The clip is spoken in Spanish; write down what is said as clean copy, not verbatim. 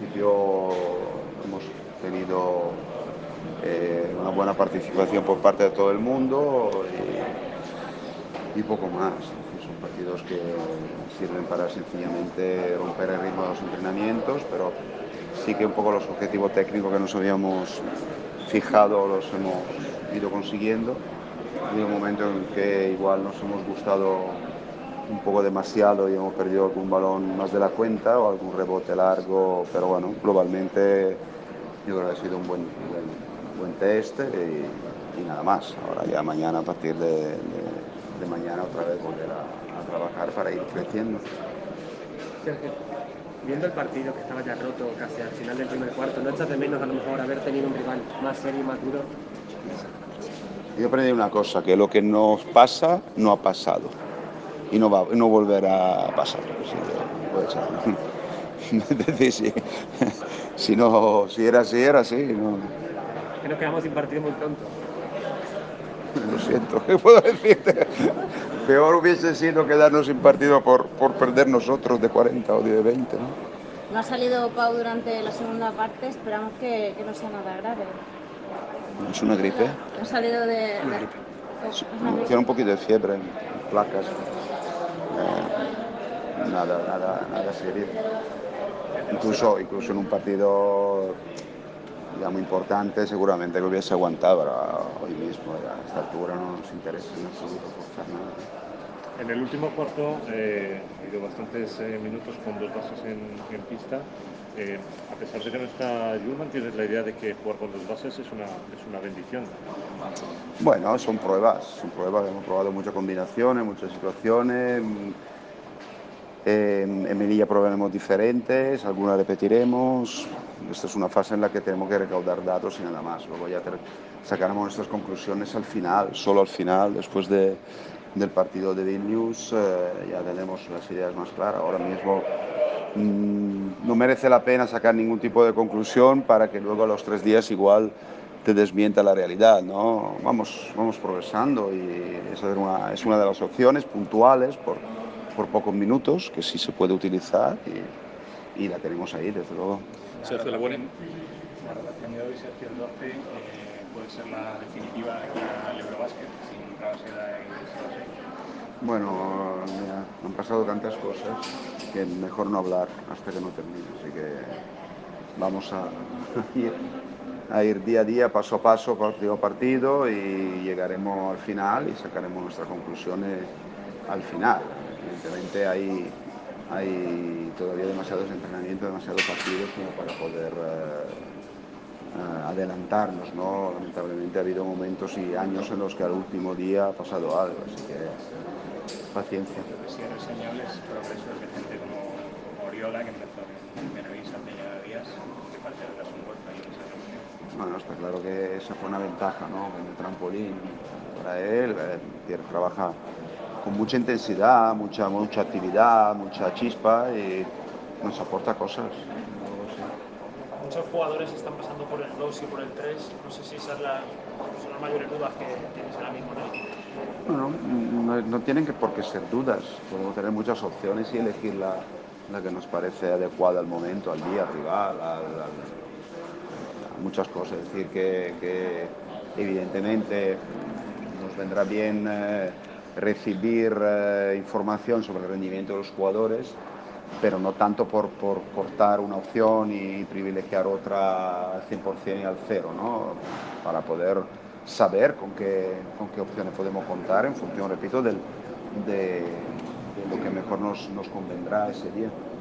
principio hemos tenido una buena participación por parte de todo el mundo y poco más. Es decir, son partidos que sirven para sencillamente romper el ritmo de los entrenamientos, pero sí que un poco los objetivos técnicos que nos habíamos fijado los hemos ido consiguiendo. Ha habido un momento en que igual nos hemos gustado un poco demasiado y hemos perdido algún balón más de la cuenta o algún rebote largo, pero bueno, globalmente yo creo que ha sido un buen test y nada más. Ahora ya mañana, a partir de mañana, otra vez volver a trabajar para ir creciendo. Sergio, viendo el partido que estaba ya roto casi al final del primer cuarto, ¿no echas de menos a lo mejor haber tenido un rival más serio y más duro? Yo aprendí una cosa, que lo que nos pasa no ha pasado y no volverá a pasar. Así que, pues, es decir, si era así, era así. No, Que nos quedamos sin partido muy pronto. lo siento, ¿qué puedo decirte? Peor hubiese sido quedarnos sin partido por perder nosotros de 40 o de 20, ¿no? No ha salido Pau durante la segunda parte, esperamos que no sea nada grave. Es una gripe. Ha salido Una gripe. Sí, es una tiene gripe. un poquito de fiebre, placas. Nada serio. Incluso en un partido ya muy importante, seguramente que hubiese aguantado, pero hoy mismo, ya a esta altura, no nos interesa en absoluto forzar nada. En el último cuarto ha habido bastantes minutos con dos bases en pista. A pesar de que no está Julman, tienes la idea de que jugar con dos bases es una bendición. Bueno, son pruebas, hemos probado muchas combinaciones, muchas situaciones. En Melilla probaremos diferentes, algunas repetiremos. Esta es una fase en la que tenemos que recaudar datos y nada más. Luego ya sacaremos nuestras conclusiones al final, solo al final, después del partido de Vilnius, ya tenemos las ideas más claras. Ahora mismo no merece la pena sacar ningún tipo de conclusión para que luego a los 3 días igual te desmienta la realidad, ¿no? Vamos progresando y esa es una de las opciones puntuales por pocos minutos que sí se puede utilizar y la tenemos ahí, desde luego. Sergio, la buena. La rotación de hoy, Sergio, el 12, puede ser la definitiva de cara al Eurobásquet, sin Rabaseda y Sebasek. Bueno, mira, han pasado tantas cosas que mejor no hablar hasta que no termine, así que vamos a ir, a ir día a día, paso a paso, partido a partido y llegaremos al final y sacaremos nuestras conclusiones al final. Evidentemente hay todavía demasiados entrenamientos, demasiados partidos como para poder adelantarnos, ¿no? Lamentablemente ha habido momentos y años en los que al último día ha pasado algo, así que paciencia. Lo que sí es reseñable es progresos de gente como Oriola, que empezó en Benavís hace ya días, que parece darse un golpe ahí en esa reunión. Bueno, está claro que esa fue una ventaja, ¿no? Como trampolín para él. Trabaja con mucha intensidad, mucha actividad, mucha chispa y nos aporta cosas. Luego sí. Muchos jugadores están pasando por el 2 y por el 3. No sé si esas son las mayores dudas que tienes ahora mismo, ¿no? Bueno, no tienen por qué ser dudas. Podemos tener muchas opciones y elegir la que nos parece adecuada al momento, al día, al rival, a muchas cosas. Es decir, que evidentemente nos vendrá bien recibir información sobre el rendimiento de los jugadores, pero no tanto por cortar una opción y privilegiar otra al 100% y al cero, ¿no? Para poder saber con qué opciones podemos contar en función, repito, de lo que mejor nos convendrá ese día.